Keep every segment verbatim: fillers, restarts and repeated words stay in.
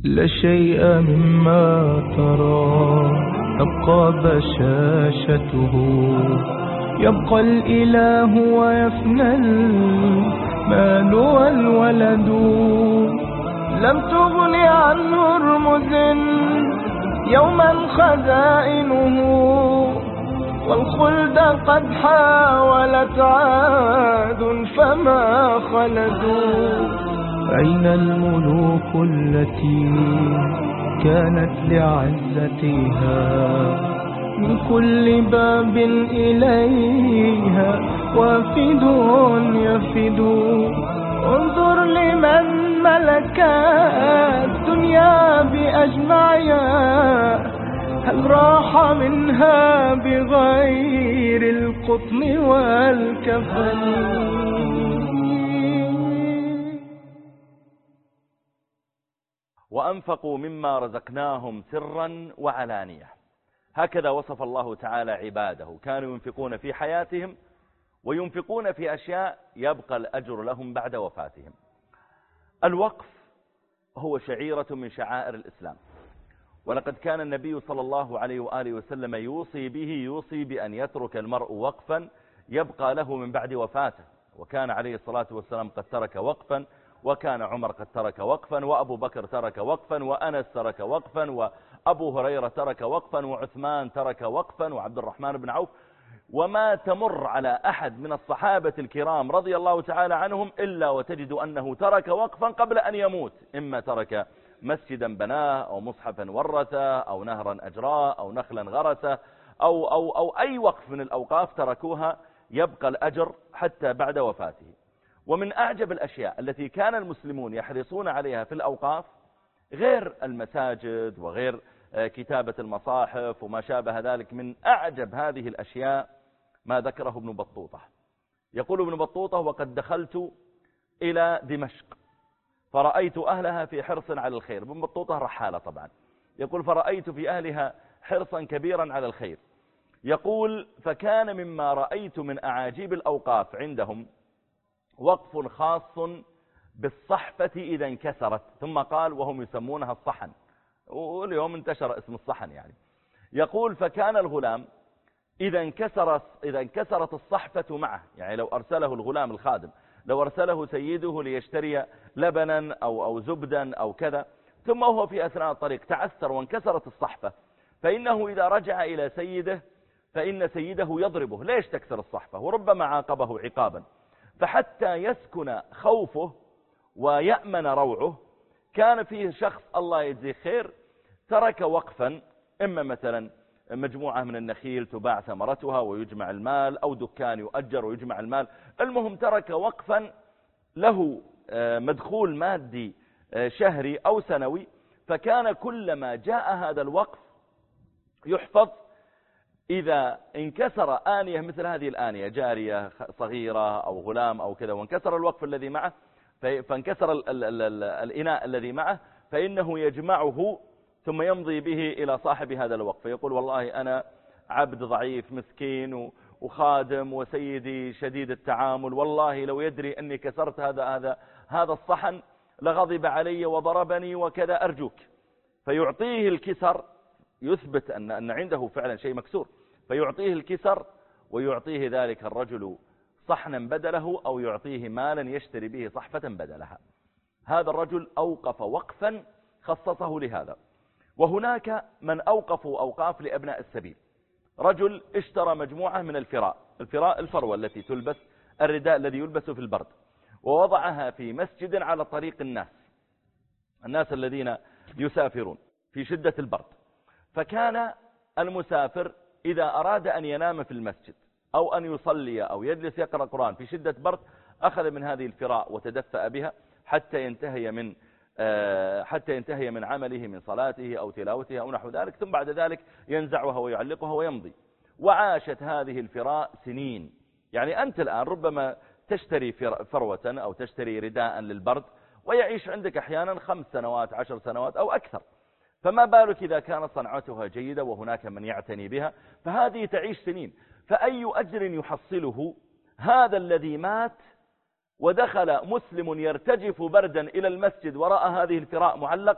لا شيء مما ترى تبقى بشاشته، يبقى الإله ويفنى المال والولد. لم تغن عنه رمز يوما خزائنه، والخلد قد حاولت عاد فما خلدوا. أين الملوك التي كانت لعزتها من كل باب إليها وافد يفد؟ انظر لمن ملك الدنيا بأجمعها، هل راح منها بغير القطن والكفن؟ وأنفقوا مما رزقناهم سرا وعلانية. هكذا وصف الله تعالى عباده، كانوا ينفقون في حياتهم وينفقون في أشياء يبقى الأجر لهم بعد وفاتهم. الوقف هو شعيرة من شعائر الإسلام، ولقد كان النبي صلى الله عليه وآله وسلم يوصي به، يوصي بأن يترك المرء وقفا يبقى له من بعد وفاته. وكان عليه الصلاة والسلام قد ترك وقفا، وكان عمر قد ترك وقفا، وأبو بكر ترك وقفا، وأنس ترك وقفا، وأبو هريرة ترك وقفا، وعثمان ترك وقفا، وعبد الرحمن بن عوف. وما تمر على أحد من الصحابة الكرام رضي الله تعالى عنهم إلا وتجد أنه ترك وقفا قبل أن يموت، إما ترك مسجدا بناه، أو مصحفا ورثه، أو نهرا أجراه، أو نخلا غرسه، أو, أو, أو أي وقف من الأوقاف تركوها يبقى الأجر حتى بعد وفاته. ومن أعجب الأشياء التي كان المسلمون يحرصون عليها في الأوقاف، غير المساجد وغير كتابة المصاحف وما شابه ذلك، من أعجب هذه الأشياء ما ذكره ابن بطوطة. يقول ابن بطوطة: وقد دخلت إلى دمشق فرأيت أهلها في حرص على الخير. ابن بطوطة رحالة طبعا. يقول: فرأيت في أهلها حرصا كبيرا على الخير. يقول: فكان مما رأيت من أعاجيب الأوقاف عندهم وقف خاص بالصحفة إذا انكسرت. ثم قال: وهم يسمونها الصحن، واليوم انتشر اسم الصحن يعني. يقول: فكان الغلام إذا انكسر إذا انكسرت الصحفة معه، يعني لو أرسله الغلام الخادم، لو أرسله سيده ليشتري لبنا أو أو زبدا أو كذا، ثم وهو في أثناء الطريق تعثر وانكسرت الصحفة، فإنه إذا رجع إلى سيده فإن سيده يضربه: ليش تكسر الصحفة؟ وربما عاقبه عقابا. فحتى يسكن خوفه ويأمن روعه، كان فيه شخص الله يجزيه خير ترك وقفا، إما مثلا مجموعة من النخيل تباع ثمرتها ويجمع المال، أو دكان يؤجر ويجمع المال. المهم ترك وقفا له مدخول مادي شهري أو سنوي، فكان كلما جاء هذا الوقف يحفظ. إذا انكسر آنية مثل هذه الآنية، جارية صغيرة أو غلام أو كذا، وانكسر الوقف الذي معه، فانكسر ال ال ال الإناء الذي معه، فإنه يجمعه ثم يمضي به إلى صاحب هذا الوقف، فيقول: والله أنا عبد ضعيف مسكين وخادم وسيدي شديد التعامل، والله لو يدري أني كسرت هذا هذا هذا الصحن لغضب علي وضربني وكذا، أرجوك. فيعطيه الكسر، يثبت أن أن عنده فعلا شيء مكسور، فيعطيه الكسر ويعطيه ذلك الرجل صحنا بدله، أو يعطيه مالا يشتري به صحفة بدلها. هذا الرجل أوقف وقفا خصصه لهذا. وهناك من أوقفوا أوقاف لأبناء السبيل. رجل اشترى مجموعة من الفراء، الفراء الفروة التي تلبس، الرداء الذي يلبس في البرد، ووضعها في مسجد على طريق الناس الناس الذين يسافرون في شدة البرد. فكان المسافر إذا أراد أن ينام في المسجد أو أن يصلي أو يجلس يقرأ قرآن في شدة برد، أخذ من هذه الفراء وتدفأ بها حتى ينتهي من حتى ينتهي من عمله من صلاته أو تلاوته أو نحو ذلك، ثم بعد ذلك ينزعها ويعلقها ويمضي. وعاشت هذه الفراء سنين. يعني أنت الآن ربما تشتري فروة أو تشتري رداء للبرد ويعيش عندك أحيانا خمس سنوات عشر سنوات أو أكثر، فما بالك إذا كانت صنعتها جيدة وهناك من يعتني بها، فهذه تعيش سنين. فأي أجر يحصله هذا الذي مات ودخل مسلم يرتجف بردا إلى المسجد وراء هذه الفراء معلقة،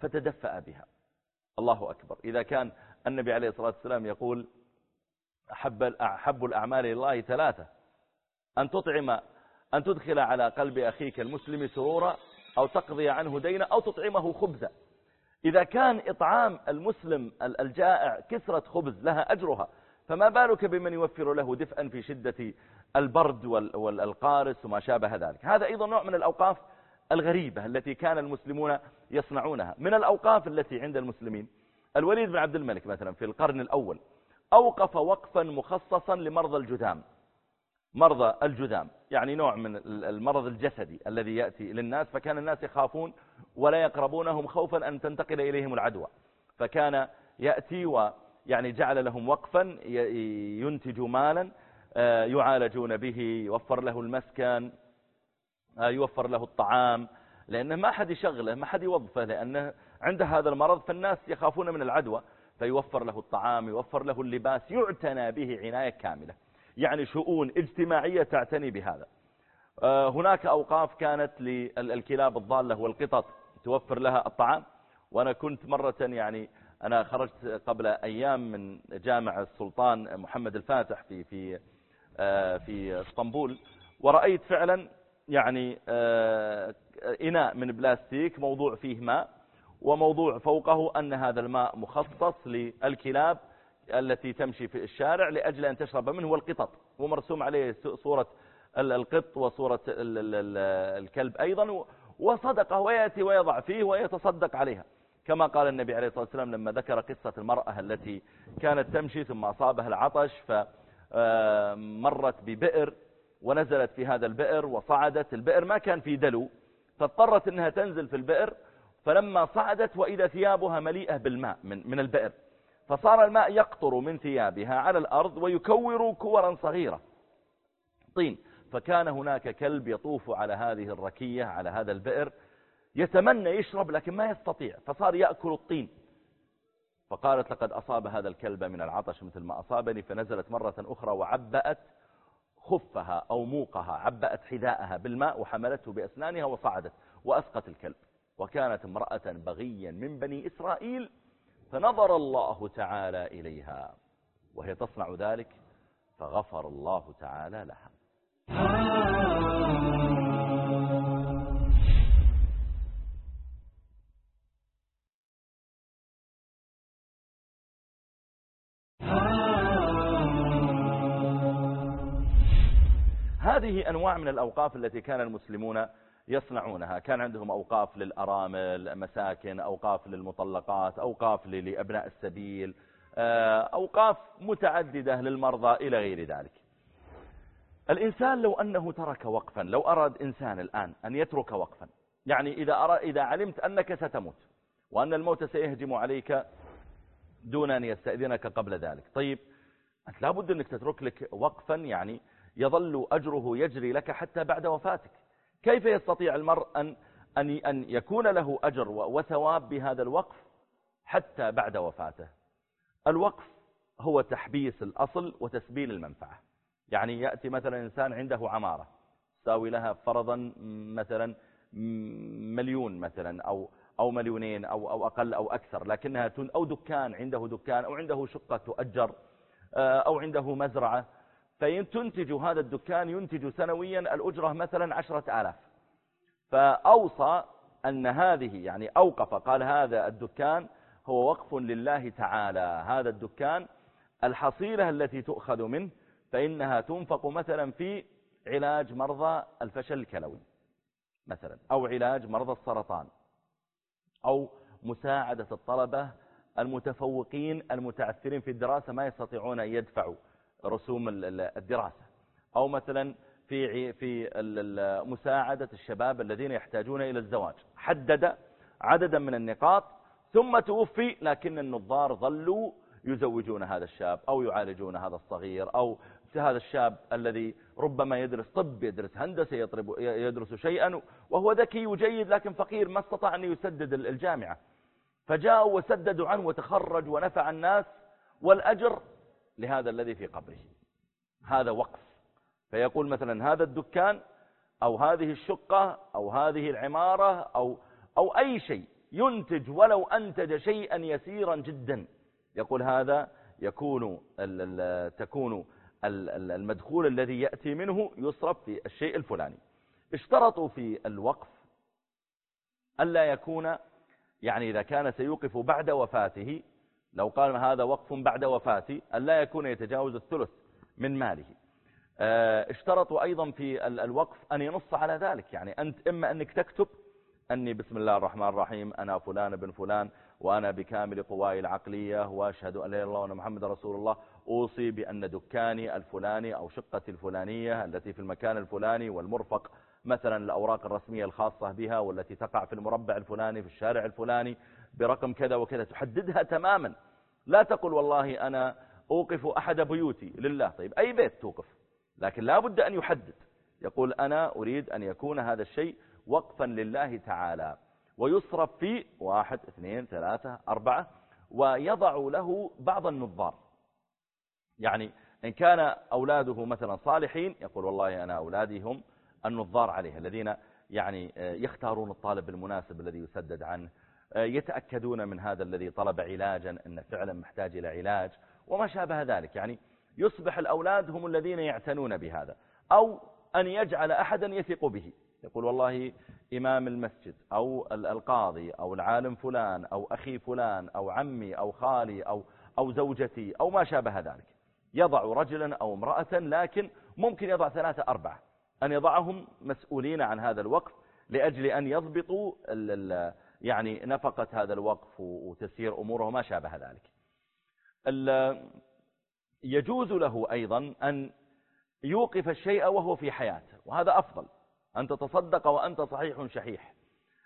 فتدفأ بها. الله أكبر. إذا كان النبي عليه الصلاة والسلام يقول أحب, أحب الأعمال لله ثلاثة: أن تطعم أن تدخل على قلب أخيك المسلم سرورا، أو تقضي عنه دينا، أو تطعمه خبزا. إذا كان إطعام المسلم الجائع كسرة خبز لها أجرها، فما بالك بمن يوفر له دفئا في شدة البرد والقارس وما شابه ذلك. هذا أيضا نوع من الأوقاف الغريبة التي كان المسلمون يصنعونها. من الأوقاف التي عند المسلمين، الوليد بن عبد الملك مثلا في القرن الأول أوقف وقفا مخصصا لمرضى الجذام. مرضى الجذام يعني نوع من المرض الجسدي الذي يأتي للناس، فكان الناس يخافون ولا يقربونهم خوفا أن تنتقل إليهم العدوى، فكان يأتي ويعني جعل لهم وقفا ينتج مالا يعالجون به، يوفر له المسكن، يوفر له الطعام، لأنه ما حد يشغله، ما حد يوظفه، لأنه عنده هذا المرض فالناس يخافون من العدوى، فيوفر له الطعام، يوفر له اللباس، يعتنى به عناية كاملة. يعني شؤون اجتماعية تعتني بهذا. هناك أوقاف كانت للكلاب الضالة والقطط توفر لها الطعام. وأنا كنت مرة يعني أنا خرجت قبل أيام من جامع السلطان محمد الفاتح في في في اسطنبول، ورأيت فعلا يعني إناء من بلاستيك موضوع فيه ماء، وموضوع فوقه أن هذا الماء مخصص للكلاب التي تمشي في الشارع لأجل أن تشرب منه، والقطط، ومرسوم عليه صورة القط وصورة الكلب أيضا، وصدقه ويأتي ويضع فيه ويتصدق عليها، كما قال النبي عليه الصلاة والسلام لما ذكر قصة المرأة التي كانت تمشي ثم أصابها العطش فمرت ببئر ونزلت في هذا البئر وصعدت. البئر ما كان في دلو، فاضطرت أنها تنزل في البئر، فلما صعدت وإذا ثيابها مليئة بالماء من, من البئر، فصار الماء يقطر من ثيابها على الأرض ويكور كورا صغيرة طين. فكان هناك كلب يطوف على هذه الركية على هذا البئر يتمنى يشرب لكن ما يستطيع، فصار يأكل الطين. فقالت لقد أصاب هذا الكلب من العطش مثل ما أصابني، فنزلت مرة أخرى وعبأت خفها أو موقها، عبأت حذاءها بالماء وحملته بأسنانها وصعدت وأسقت الكلب. وكانت امرأة بغيا من بني إسرائيل، فنظر الله تعالى إليها وهي تصنع ذلك فغفر الله تعالى لها. هذه أنواع من الأوقاف التي كان المسلمون يصنعونها. كان عندهم أوقاف للأرامل، مساكن، أوقاف للمطلقات، أوقاف لأبناء السبيل، أوقاف متعددة للمرضى إلى غير ذلك. الإنسان لو أنه ترك وقفا، لو أراد إنسان الآن أن يترك وقفا، يعني إذا, أرى إذا علمت أنك ستموت وأن الموت سيهجم عليك دون أن يستأذنك قبل ذلك، طيب أنت لابد أنك تترك لك وقفا يعني يظل أجره يجري لك حتى بعد وفاتك. كيف يستطيع المرء أن, أن, أن يكون له أجر وثواب بهذا الوقف حتى بعد وفاته؟ الوقف هو تحبيس الأصل وتسبيل المنفعة. يعني يأتي مثلا إنسان عنده عمارة تساوي لها فرضا مثلا مليون مثلا أو أو مليونين أو أو أقل أو أكثر، لكنها تن أو دكان، عنده دكان أو عنده شقة تؤجر أو عنده مزرعة، فينتج هذا الدكان ينتج سنويا الأجرة مثلا عشرة آلاف، فأوصى أن هذه يعني أوقف، قال هذا الدكان هو وقف لله تعالى، هذا الدكان الحصيلة التي تؤخذ منه فإنها تنفق مثلا في علاج مرضى الفشل الكلوي مثلا، أو علاج مرضى السرطان، أو مساعدة الطلبة المتفوقين المتعثرين في الدراسة ما يستطيعون أن يدفعوا رسوم الدراسة، أو مثلا في في مساعدة الشباب الذين يحتاجون إلى الزواج. حدد عددا من النقاط ثم توفي، لكن النظار ظلوا يزوجون هذا الشاب أو يعالجون هذا الصغير، أو هذا الشاب الذي ربما يدرس طب، يدرس هندسة، يدرس شيئا وهو ذكي وجيد لكن فقير ما استطاع أن يسدد الجامعة، فجاءوا وسددوا عنه وتخرج ونفع الناس، والأجر لهذا الذي في قبره. هذا وقف. فيقول مثلا هذا الدكان أو هذه الشقة أو هذه العمارة أو, أو أي شيء ينتج ولو أنتج شيئا يسيرا جدا، يقول هذا يكون تكون المدخول الذي يأتي منه يصرف في الشيء الفلاني. اشترطوا في الوقف ألا يكون، يعني إذا كان سيوقف بعد وفاته، لو قال هذا وقف بعد وفاتي، ألا يكون يتجاوز الثلث من ماله. اشترطوا أيضا في الوقف أن ينص على ذلك، يعني أنت إما أنك تكتب أني بسم الله الرحمن الرحيم أنا فلان بن فلان وأنا بكامل قواي العقلية وأشهد أن لا إله إلا الله وأن محمد رسول الله أوصي بأن دكاني الفلاني أو شقتي الفلانية التي في المكان الفلاني والمرفق مثلا الأوراق الرسمية الخاصة بها والتي تقع في المربع الفلاني في الشارع الفلاني برقم كذا وكذا، تحددها تماما. لا تقل والله أنا أوقف أحد بيوتي لله. طيب أي بيت توقف؟ لكن لا بد أن يحدد، يقول أنا أريد أن يكون هذا الشيء وقفا لله تعالى ويصرف فيه واحد اثنين ثلاثة أربعة، ويضع له بعض النظار. يعني إن كان أولاده مثلا صالحين يقول والله أنا أولادي هم النظار عليه، الذين يعني يختارون الطالب المناسب الذي يسدد عنه، يتأكدون من هذا الذي طلب علاجا أنه فعلا محتاج إلى علاج وما شابه ذلك. يعني يصبح الأولاد هم الذين يعتنون بهذا. أو أن يجعل أحدا يثق به، يقول والله إمام المسجد أو القاضي أو العالم فلان أو أخي فلان أو عمي أو خالي أو, أو زوجتي أو ما شابه ذلك، يضع رجلا أو امرأة، لكن ممكن يضع ثلاثة أربعة، أن يضعهم مسؤولين عن هذا الوقف لأجل أن يضبطوا يعني نفقة هذا الوقف وتسيير أموره وما شابه ذلك. يجوز له أيضا أن يوقف الشيء وهو في حياته، وهذا أفضل، أن تتصدق وأنت صحيح شحيح.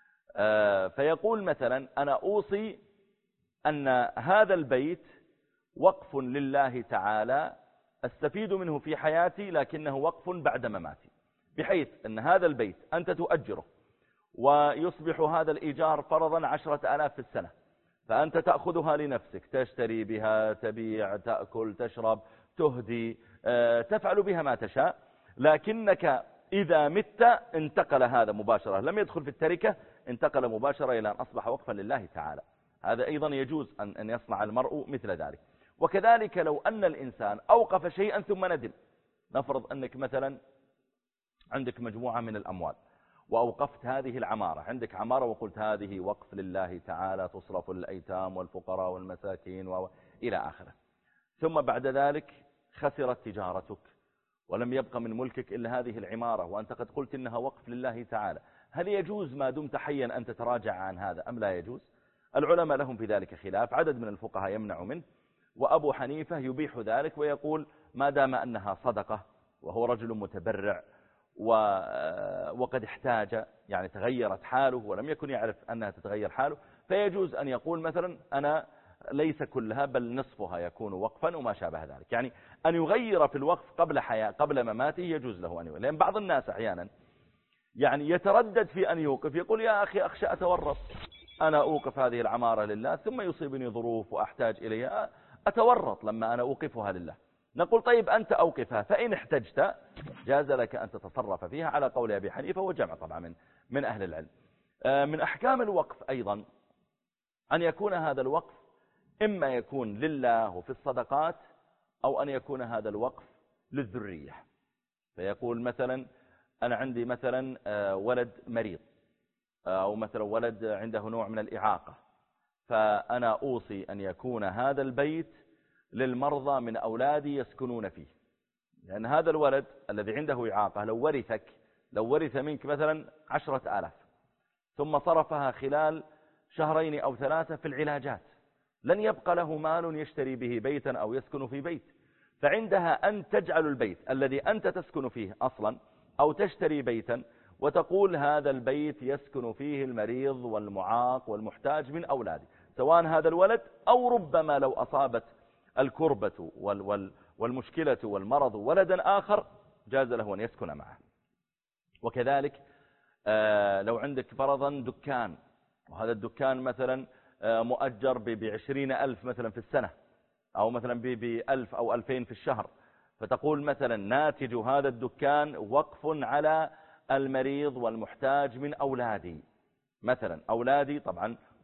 فيقول مثلا أنا أوصي أن هذا البيت وقف لله تعالى أستفيد منه في حياتي لكنه وقف بعد مماتي، بحيث أن هذا البيت أنت تؤجره ويصبح هذا الإيجار فرضا عشرة آلاف في السنة، فأنت تأخذها لنفسك، تشتري بها، تبيع، تأكل، تشرب، تهدي، تفعل بها ما تشاء، لكنك إذا مت انتقل هذا مباشرة، لم يدخل في التركة، انتقل مباشرة إلى أن أصبح وقفا لله تعالى. هذا أيضا يجوز أن يصنع المرء مثل ذلك. وكذلك لو أن الإنسان أوقف شيئا ثم ندم، نفرض أنك مثلا عندك مجموعة من الأموال وأوقفت هذه العمارة، عندك عمارة وقلت هذه وقف لله تعالى تصرف للأيتام والفقراء والمساكين وإلى آخره، ثم بعد ذلك خسرت تجارتك ولم يبقى من ملكك إلا هذه العمارة وأنت قد قلت إنها وقف لله تعالى، هل يجوز ما دمت حيا أن تتراجع عن هذا أم لا يجوز؟ العلماء لهم في ذلك خلاف، عدد من الفقهاء يمنع منه، وأبو حنيفة يبيح ذلك ويقول ما دام أنها صدقة وهو رجل متبرع وقد احتاج، يعني تغيرت حاله ولم يكن يعرف أنها تتغير حاله، فيجوز أن يقول مثلا أنا ليس كلها بل نصفها يكون وقفا وما شابه ذلك. يعني أن يغير في الوقف قبل حياة قبل مماته يجوز له أن يغير، لأن بعض الناس أحيانا يعني يتردد في أن يوقف، يقول يا أخي أخشى أتورط، أنا أوقف هذه العمارة لله ثم يصيبني ظروف وأحتاج إليها أتورط لما أنا أوقفها لله. نقول طيب أنت أوقفها، فإن احتجت جاز لك أن تتصرف فيها على قول أبي حنيفة وجمع طبعا من, من أهل العلم. من أحكام الوقف أيضا أن يكون هذا الوقف إما يكون لله في الصدقات أو أن يكون هذا الوقف للذرية. فيقول مثلا أنا عندي مثلا ولد مريض أو مثلا ولد عنده نوع من الإعاقة، فأنا أوصي أن يكون هذا البيت للمرضى من أولادي يسكنون فيه، لأن هذا الولد الذي عنده إعاقة لو ورثك لو ورث منك مثلا عشرة آلاف ثم صرفها خلال شهرين أو ثلاثة في العلاجات، لن يبقى له مال يشتري به بيتا أو يسكن في بيت، فعندها أن تجعل البيت الذي أنت تسكن فيه أصلا أو تشتري بيتا وتقول هذا البيت يسكن فيه المريض والمعاق والمحتاج من أولادي، سواء هذا الولد أو ربما لو أصابت الكربة والمشكلة والمرض ولدا آخر جاز له أن يسكن معه. وكذلك لو عندك فرضا دكان، وهذا الدكان مثلا مؤجر بعشرين ألف مثلا في السنة أو مثلا بألف أو ألفين في الشهر، فتقول مثلا ناتج هذا الدكان وقف على المريض والمحتاج من أولادي، مثلا أولادي طبعا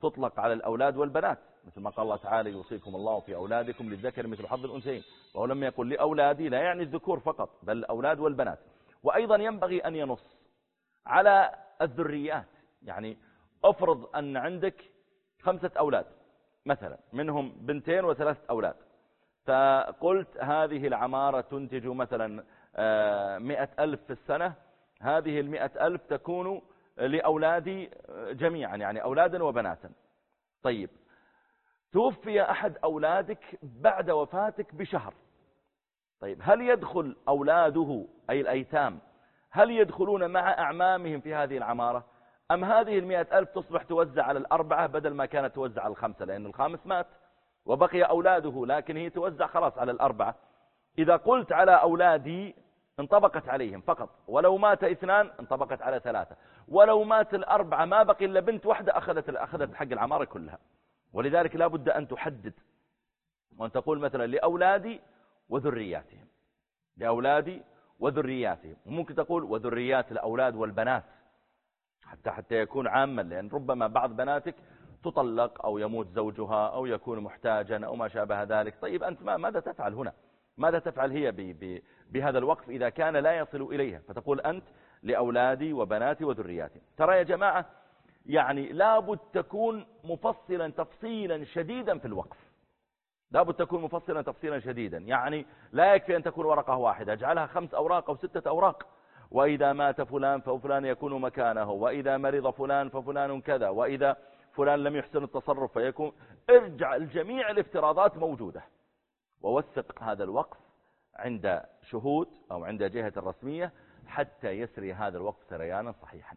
تطلق على الأولاد والبنات، مثل ما قال الله تعالى يوصيكم الله في أولادكم للذكر مثل حظ الأنثيين، وهو لم يقل لأولادي لا يعني الذكور فقط بل الأولاد والبنات. وأيضا ينبغي أن ينص على الذريات، يعني أفرض أن عندك خمسة أولاد مثلا، منهم بنتين وثلاثة أولاد، فقلت هذه العمارة تنتج مثلا مئة ألف في السنة، هذه المئة ألف تكون لأولادي جميعا، يعني أولادا وبناتا. طيب توفي أحد أولادك بعد وفاتك بشهر، طيب هل يدخل أولاده أي الأيتام هل يدخلون مع أعمامهم في هذه العمارة، أم هذه المئة ألف تصبح توزع على الأربعة بدل ما كانت توزع على الخمسة، لأن الخامس مات وبقي أولاده، لكن هي توزع خلاص على الأربعة. إذا قلت على أولادي انطبقت عليهم فقط، ولو مات اثنان انطبقت على ثلاثة، ولو مات الأربعة ما بقي إلا بنت واحدة أخذت أخذت حق العمارة كلها. ولذلك لا بد أن تحدد وأن تقول مثلا لأولادي وذرياتهم، لأولادي وذرياتهم، وممكن تقول وذريات الأولاد والبنات حتى حتى يكون عاما، لأن ربما بعض بناتك تطلق أو يموت زوجها أو يكون محتاجا أو ما شابه ذلك. طيب أنت ماذا تفعل هنا؟ ماذا تفعل هي بهذا الوقف إذا كان لا يصل إليها؟ فتقول أنت لأولادي وبناتي وذرياتي. ترى يا جماعة يعني لابد تكون مفصلا تفصيلا شديدا في الوقف، لابد تكون مفصلا تفصيلا شديدا، يعني لا يكفي أن تكون ورقة واحدة، اجعلها خمس أوراق أو ستة أوراق. وإذا مات فلان ففلان يكون مكانه، وإذا مرض فلان ففلان كذا، وإذا فلان لم يحسن التصرف فيكون. ارجع الجميع الافتراضات موجودة، ووثق هذا الوقف عند شهود أو عند جهة الرسمية حتى يسري هذا الوقف سريانا صحيحا.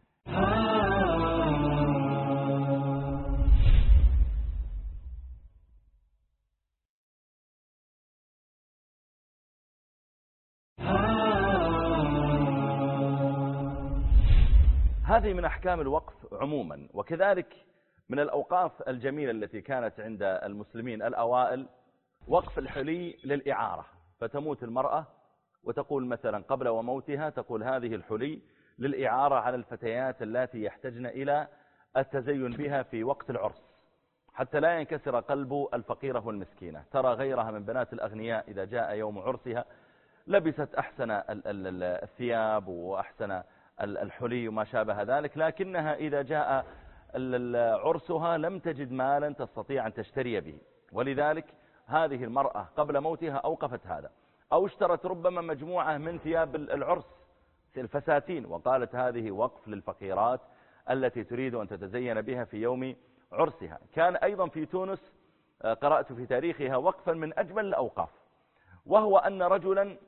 هذه من أحكام الوقف عموما. وكذلك من الأوقاف الجميلة التي كانت عند المسلمين الأوائل وقف الحلي للإعارة، فتموت المرأة وتقول مثلا قبل وموتها تقول هذه الحلي للإعارة على الفتيات التي يحتجن إلى التزين بها في وقت العرس، حتى لا ينكسر قلب الفقيرة والمسكينة. ترى غيرها من بنات الأغنياء إذا جاء يوم عرسها لبست أحسن الثياب وأحسن الحلي وما شابه ذلك، لكنها إذا جاء عرسها لم تجد مالا تستطيع أن تشتري به، ولذلك هذه المرأة قبل موتها أوقفت هذا، أو اشترت ربما مجموعة من ثياب العرس الفساتين وقالت هذه وقف للفقيرات التي تريد أن تتزين بها في يوم عرسها. كان أيضا في تونس قرأت في تاريخها وقفا من أجمل الأوقاف، وهو أن رجلا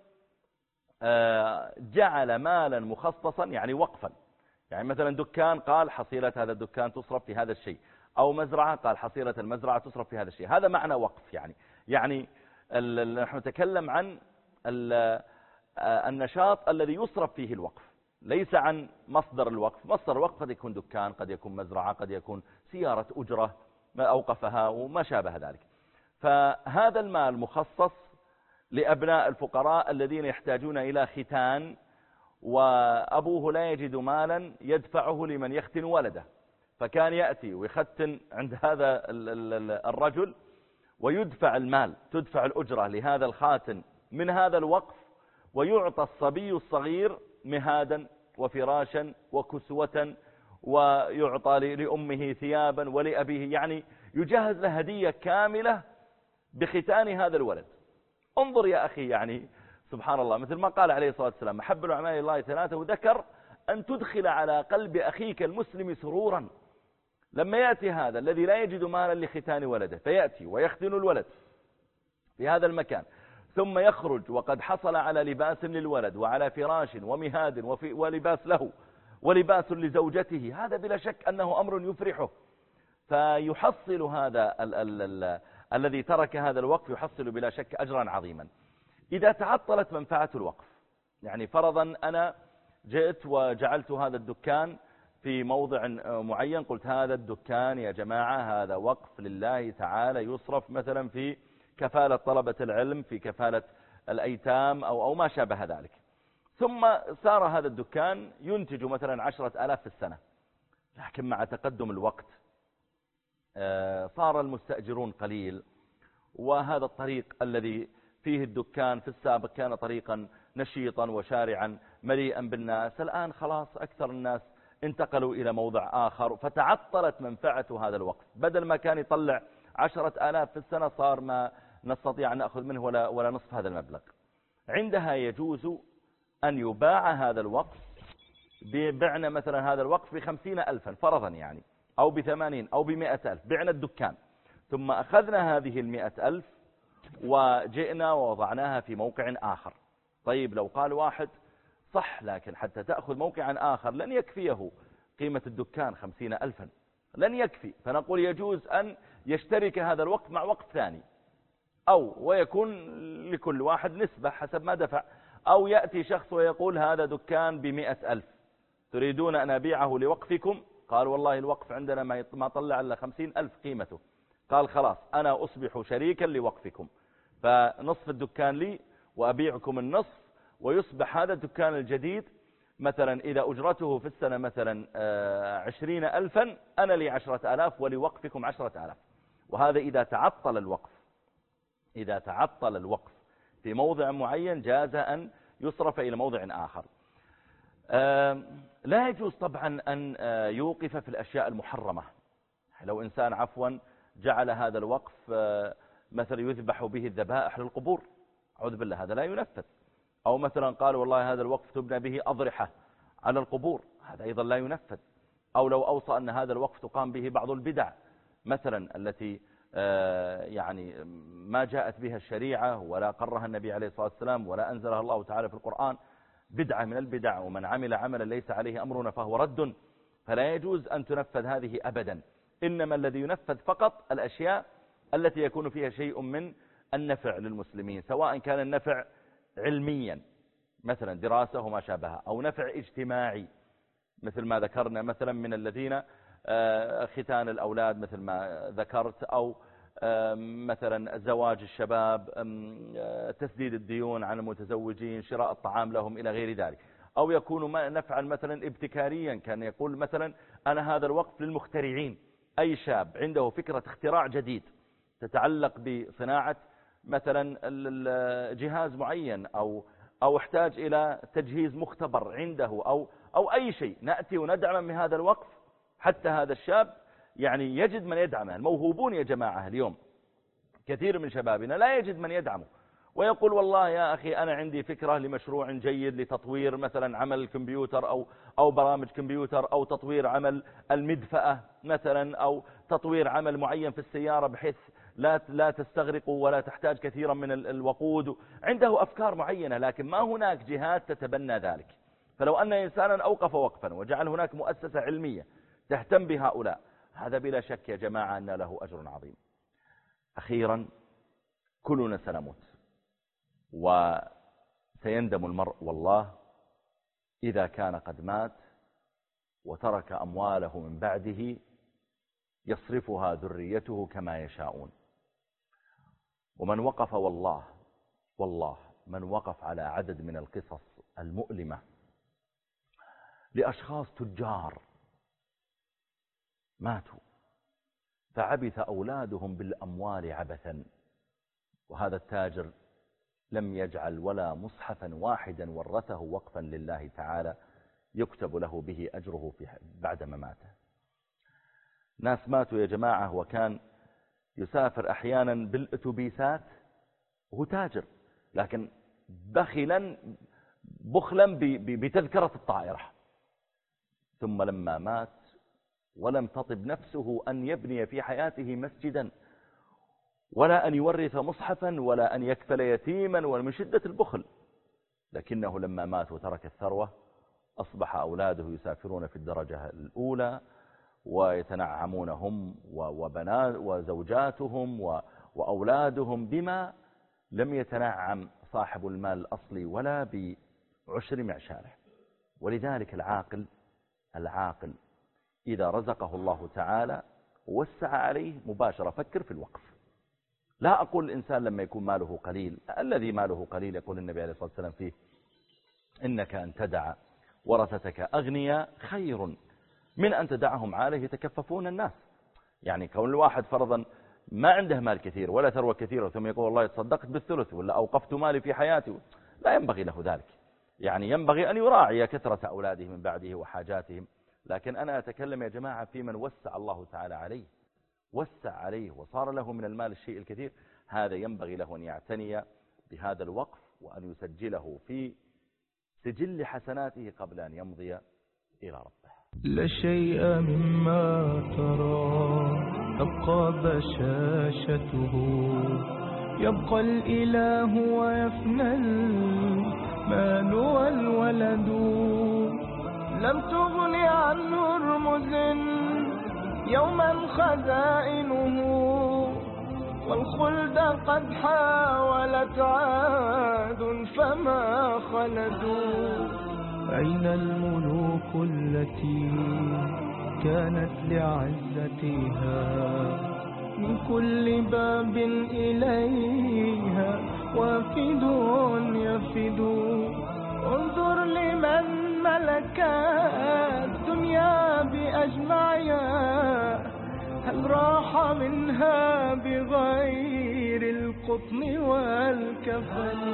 جعل مالا مخصصا يعني وقفا، يعني مثلا دكان قال حصيلة هذا الدكان تصرف في هذا الشيء، أو مزرعة قال حصيلة المزرعة تصرف في هذا الشيء. هذا معنى وقف، يعني يعني نحن نتكلم عن النشاط الذي يصرف فيه الوقف، ليس عن مصدر الوقف. مصدر الوقف قد يكون دكان، قد يكون مزرعة، قد يكون سيارة أجرة ما أوقفها وما شابه ذلك. فهذا المال مخصص لأبناء الفقراء الذين يحتاجون إلى ختان، وأبوه لا يجد مالا يدفعه لمن يختن ولده، فكان يأتي ويختن عند هذا الرجل ويدفع المال، تدفع الأجرة لهذا الخاتن من هذا الوقف، ويعطى الصبي الصغير مهادا وفراشا وكسوة، ويعطى لأمه ثيابا ولأبيه، يعني يجهز له هدية كاملة بختان هذا الولد. انظر يا أخي، يعني سبحان الله، مثل ما قال عليه الصلاة والسلام محب الأعمال الله ثلاثة، وذكر أن تدخل على قلب أخيك المسلم سرورا. لما يأتي هذا الذي لا يجد مالا لختان ولده فيأتي ويختن الولد في هذا المكان، ثم يخرج وقد حصل على لباس للولد وعلى فراش ومهاد وفي ولباس له ولباس لزوجته، هذا بلا شك أنه أمر يفرحه. فيحصل هذا ال ال ال الذي ترك هذا الوقف يحصل بلا شك أجرا عظيما. إذا تعطلت منفعة الوقف، يعني فرضا أنا جئت وجعلت هذا الدكان في موضع معين، قلت هذا الدكان يا جماعة هذا وقف لله تعالى يصرف مثلا في كفالة طلبة العلم، في كفالة الأيتام أو, أو ما شابه ذلك، ثم صار هذا الدكان ينتج مثلا عشرة آلاف في السنة، لكن مع تقدم الوقت صار المستأجرون قليل، وهذا الطريق الذي فيه الدكان في السابق كان طريقا نشيطا وشارعا مليئا بالناس، الآن خلاص أكثر الناس انتقلوا إلى موضع آخر، فتعطلت منفعة هذا الوقف. بدل ما كان يطلع عشرة آلاف في السنة صار ما نستطيع أن نأخذ منه ولا, ولا نصف هذا المبلغ. عندها يجوز أن يباع هذا الوقف، ببعنا مثلا هذا الوقف بخمسين ألفا فرضا يعني، أو بثمانين أو بمئة ألف، بعنا الدكان ثم أخذنا هذه المئة ألف وجئنا ووضعناها في موقع آخر. طيب لو قال واحد صح، لكن حتى تأخذ موقعا آخر لن يكفيه قيمة الدكان خمسين ألفا، لن يكفي، فنقول يجوز أن يشترك هذا الوقف مع وقف ثاني، أو ويكون لكل واحد نسبة حسب ما دفع. أو يأتي شخص ويقول هذا دكان بمئة ألف، تريدون أن أبيعه لوقفكم؟ قال والله الوقف عندنا ما طلع إلا خمسين ألف قيمته. قال خلاص أنا أصبح شريكا لوقفكم، فنصف الدكان لي وأبيعكم النصف، ويصبح هذا الدكان الجديد مثلا إذا أجرته في السنة مثلا عشرين ألفا، أنا لي عشرة ألاف ولوقفكم عشرة ألاف. وهذا إذا تعطل الوقف، إذا تعطل الوقف في موضع معين جاز أن يصرف إلى موضع آخر. لا يجوز طبعا أن يوقف في الأشياء المحرمة. لو إنسان عفوا جعل هذا الوقف مثلا يذبح به الذبائح للقبور، أعوذ بالله، هذا لا ينفذ. أو مثلا قال والله هذا الوقف تبنى به أضرحة على القبور، هذا أيضا لا ينفذ. أو لو أوصى أن هذا الوقف تقام به بعض البدع مثلا التي يعني ما جاءت بها الشريعة ولا قرها النبي عليه الصلاة والسلام ولا أنزلها الله تعالى في القرآن، بدعة من البدع، ومن عمل عملا ليس عليه أمرنا فهو رد، فلا يجوز أن تنفذ هذه أبدا. إنما الذي ينفذ فقط الأشياء التي يكون فيها شيء من النفع للمسلمين، سواء كان النفع علميا مثلا دراسة وما شابهها، أو نفع اجتماعي مثل ما ذكرنا مثلا من الذين ختان الأولاد مثل ما ذكرت، أو مثلا زواج الشباب، تسديد الديون عن المتزوجين، شراء الطعام لهم إلى غير ذلك. أو يكون نفعا مثلا ابتكاريا، كان يقول مثلا أنا هذا الوقف للمخترعين، أي شاب عنده فكرة اختراع جديد تتعلق بصناعة مثلا جهاز معين، أو أو احتاج إلى تجهيز مختبر عنده، أو أو أي شيء، نأتي وندعم من هذا الوقف حتى هذا الشاب يعني يجد من يدعمه. الموهوبون يا جماعة اليوم كثير من شبابنا لا يجد من يدعمه، ويقول والله يا أخي أنا عندي فكرة لمشروع جيد لتطوير مثلا عمل الكمبيوتر، أو أو برامج كمبيوتر، أو تطوير عمل المدفأة مثلا، أو تطوير عمل معين في السيارة بحيث لا لا تستغرق ولا تحتاج كثيرا من الوقود. عنده أفكار معينة، لكن ما هناك جهات تتبنى ذلك. فلو أن إنسانا أوقف وقفا وجعل هناك مؤسسة علمية تهتم بهؤلاء، هذا بلا شك يا جماعة أن له أجر عظيم. أخيرا، كلنا سنموت، وسيندم المرء والله إذا كان قد مات وترك أمواله من بعده يصرفها ذريته كما يشاءون. ومن وقف والله والله من وقف على عدد من القصص المؤلمة لأشخاص تجار ماتوا فعبث أولادهم بالأموال عبثا، وهذا التاجر لم يجعل ولا مصحفا واحدا ورثه وقفا لله تعالى يكتب له به أجره بعدما ماته. ناس ماتوا يا جماعة وكان يسافر أحيانا بالأتوبيسات وهو تاجر، لكن بخلا بخلا بتذكرة الطائرة، ثم لما مات ولم تطب نفسه أن يبني في حياته مسجدا، ولا أن يورث مصحفا، ولا أن يكفل يتيما، ومن شدة البخل، لكنه لما مات وترك الثروة أصبح أولاده يسافرون في الدرجة الأولى ويتنعمون هم وبنات وزوجاتهم وأولادهم بما لم يتنعم صاحب المال الأصلي ولا بعشر معشاره. ولذلك العاقل العاقل إذا رزقه الله تعالى وسع عليه مباشرة فكر في الوقف. لا أقول الإنسان لما يكون ماله قليل، الذي ماله قليل يقول النبي عليه الصلاة والسلام فيه إنك أن تدع ورثتك أغنياء خير من أن تدعهم عاله يتكففون الناس. يعني كون الواحد فرضا ما عنده مال كثير ولا ثروة كثيرة ثم يقول والله تصدقت بالثلث ولا أوقفت مالي في حياتي، لا ينبغي له ذلك. يعني ينبغي أن يراعي كثرة أولاده من بعده وحاجاتهم. لكن أنا أتكلم يا جماعة في من وسع الله تعالى عليه، وسع عليه وصار له من المال الشيء الكثير، هذا ينبغي له أن يعتني بهذا الوقف وأن يسجله في سجل حسناته قبل أن يمضي إلى ربه. لا شيء مما ترى تبقى بشاشته، يبقى الإله ويفنى المال والولد. لم تغن عن هرمز يوما خزائنه، والخلد قد حاولت عاد فما خلدوا. أين الملوك التي كانت لعزتها من كل باب إليها وافد يفد؟ انظر لمن ملك الدنيا بأجمعها، هل راح منها بغير القطن والكفن؟